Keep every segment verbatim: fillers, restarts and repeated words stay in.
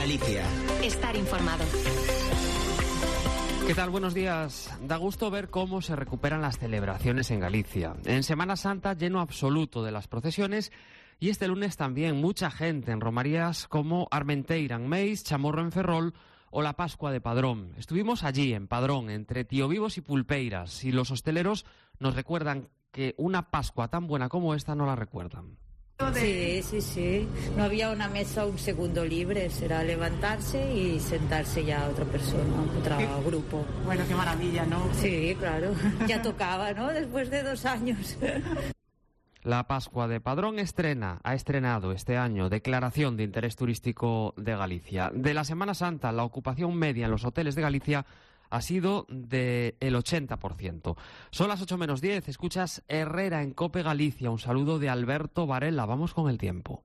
Galicia. Estar informado. ¿Qué tal? Buenos días. Da gusto ver cómo se recuperan las celebraciones en Galicia. En Semana Santa, lleno absoluto de las procesiones, y este lunes también mucha gente en romarías como Armenteira en Meis, Chamorro en Ferrol o la Pascua de Padrón. Estuvimos allí, en Padrón, entre Tiovivos y Pulpeiras, y los hosteleros nos recuerdan que una Pascua tan buena como esta no la recuerdan. Sí, sí, sí. No había una mesa un segundo libre. Será levantarse y sentarse ya otra persona, otro ¿Qué? grupo. Bueno, qué maravilla, ¿no? Sí, claro. Ya tocaba, ¿no? Después de dos años. La Pascua de Padrón estrena, ha estrenado este año Declaración de Interés Turístico de Galicia. De la Semana Santa, la ocupación media en los hoteles de Galicia ha sido del ochenta por ciento. Son las ocho menos diez, escuchas Herrera en COPE Galicia. Un saludo de Alberto Varela. Vamos con el tiempo.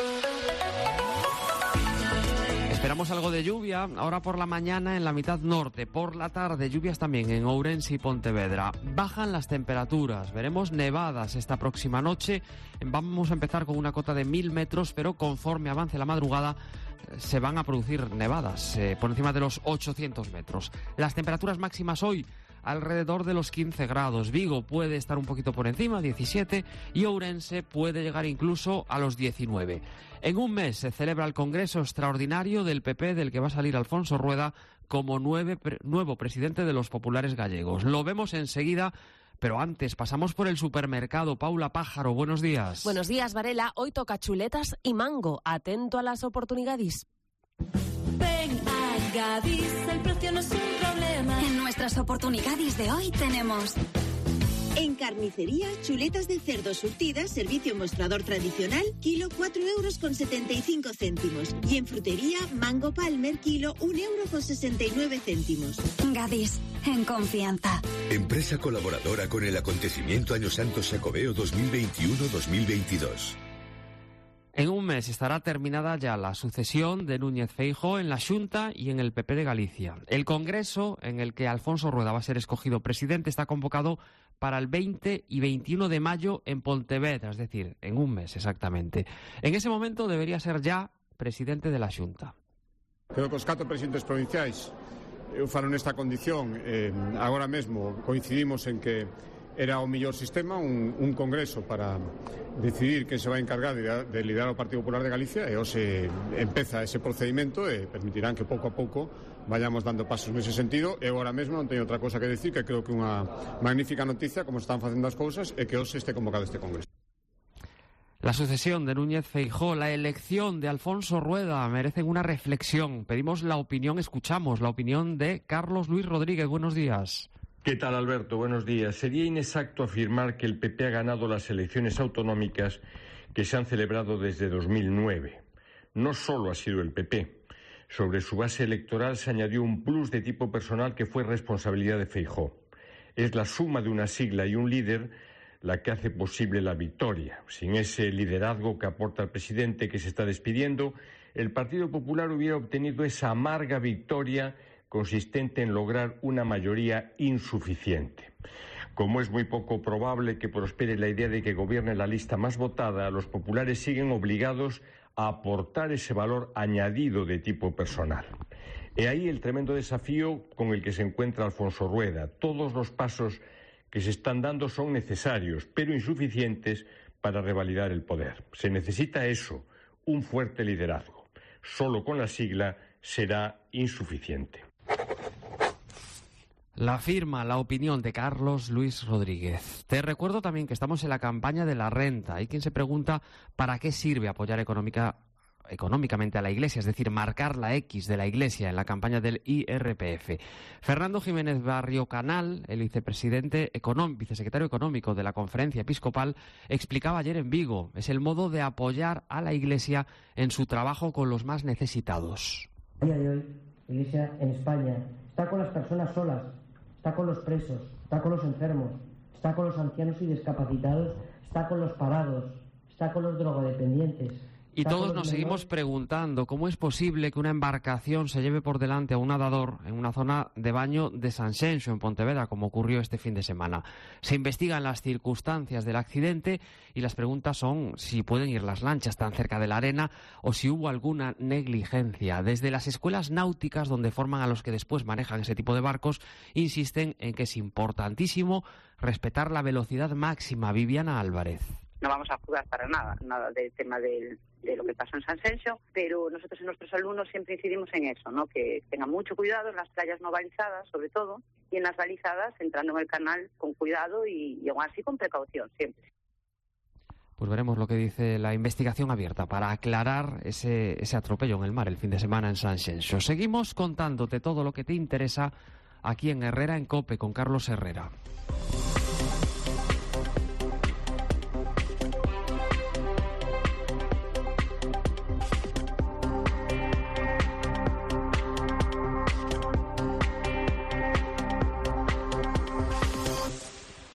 Esperamos algo de lluvia, ahora por la mañana en la mitad norte, por la tarde lluvias también en Ourense y Pontevedra. Bajan las temperaturas, veremos nevadas esta próxima noche. Vamos a empezar con una cota de mil metros, pero conforme avance la madrugada se van a producir nevadas eh, por encima de los ochocientos metros. Las temperaturas máximas hoy alrededor de los quince grados. Vigo puede estar un poquito por encima, diecisiete, y Ourense puede llegar incluso a los diecinueve. En un mes se celebra el Congreso Extraordinario del P P, del que va a salir Alfonso Rueda como nueve, pre, nuevo presidente de los populares gallegos. Lo vemos enseguida, pero antes pasamos por el supermercado. Paula Pájaro, buenos días. Buenos días, Varela. Hoy toca chuletas y mango. Atento a las oportunidades. Ven a Gadis, el precio no es un problema. En nuestras oportunidades de hoy tenemos... En carnicería, chuletas de cerdo surtidas, servicio mostrador tradicional, kilo cuatro euros con setenta y cinco céntimos. Y en frutería, mango palmer, kilo un euro con sesenta y nueve céntimos. Gadis, en confianza. Empresa colaboradora con el acontecimiento Año Santo Xacobeo dos mil veintiuno dos mil veintidós. En un mes estará terminada ya la sucesión de Núñez Feijóo en la Xunta y en el P P de Galicia. El Congreso, en el que Alfonso Rueda va a ser escogido presidente, está convocado para el veinte y veintiuno de mayo en Pontevedra, es decir, en un mes exactamente. En ese momento debería ser ya presidente de la Xunta. Creo que os catro presidentes provinciais eu falo nesta condición, eh, agora mesmo coincidimos en que era o mellor sistema, un, un congreso para decidir quen se vai encargar de, de liderar o Partido Popular de Galicia, e hoxe empeza ese procedimento e permitirán que pouco a pouco vayamos dando pasos nese sentido. E agora mesmo non teño outra cosa que decir, que creo que unha magnífica noticia como están facendo as cousas e que hoxe este convocado este congreso. La sucesión de Núñez Feijóo, la elección de Alfonso Rueda merecen una reflexión. Pedimos la opinión, escuchamos la opinión de Carlos Luis Rodríguez. Buenos días. ¿Qué tal, Alberto? Buenos días. Sería inexacto afirmar que el P P ha ganado las elecciones autonómicas que se han celebrado desde dos mil nueve. No solo ha sido el P P. Sobre su base electoral se añadió un plus de tipo personal que fue responsabilidad de Feijóo. Es la suma de una sigla y un líder la que hace posible la victoria. Sin ese liderazgo que aporta el presidente que se está despidiendo, el Partido Popular hubiera obtenido esa amarga victoria consistente en lograr una mayoría insuficiente. Como es muy poco probable que prospere la idea de que gobierne la lista más votada, los populares siguen obligados a aportar ese valor añadido de tipo personal. He ahí el tremendo desafío con el que se encuentra Alfonso Rueda. Todos los pasos que se están dando son necesarios, pero insuficientes para revalidar el poder. Se necesita eso, un fuerte liderazgo. Solo con la sigla será insuficiente. La firma, la opinión de Carlos Luis Rodríguez. Te recuerdo también que estamos en la campaña de la renta. Hay quien se pregunta para qué sirve apoyar económica, económicamente a la Iglesia, es decir, marcar la X de la Iglesia en la campaña del I R P F. Fernando Jiménez Barrio Canal, el vicepresidente económico, vicesecretario económico de la Conferencia Episcopal, explicaba ayer en Vigo. Es el modo de apoyar a la Iglesia en su trabajo con los más necesitados. A día de hoy, la Iglesia en España está con las personas solas, está con los presos, está con los enfermos, está con los ancianos y discapacitados, está con los parados, está con los drogodependientes. Y todos nos seguimos preguntando cómo es posible que una embarcación se lleve por delante a un nadador en una zona de baño de Sanxenxo, en Pontevedra, como ocurrió este fin de semana. Se investigan las circunstancias del accidente y las preguntas son si pueden ir las lanchas tan cerca de la arena o si hubo alguna negligencia. Desde las escuelas náuticas, donde forman a los que después manejan ese tipo de barcos, insisten en que es importantísimo respetar la velocidad máxima. Viviana Álvarez. No vamos a jugar para nada, nada del tema del, de lo que pasó en Sanxenxo, pero nosotros en nuestros alumnos siempre incidimos en eso, ¿no? Que tengan mucho cuidado en las playas no balizadas, sobre todo, y en las balizadas entrando en el canal con cuidado y, y aún así con precaución, siempre. Pues veremos lo que dice la investigación abierta para aclarar ese, ese atropello en el mar el fin de semana en Sanxenxo. Seguimos contándote todo lo que te interesa aquí en Herrera en COPE con Carlos Herrera.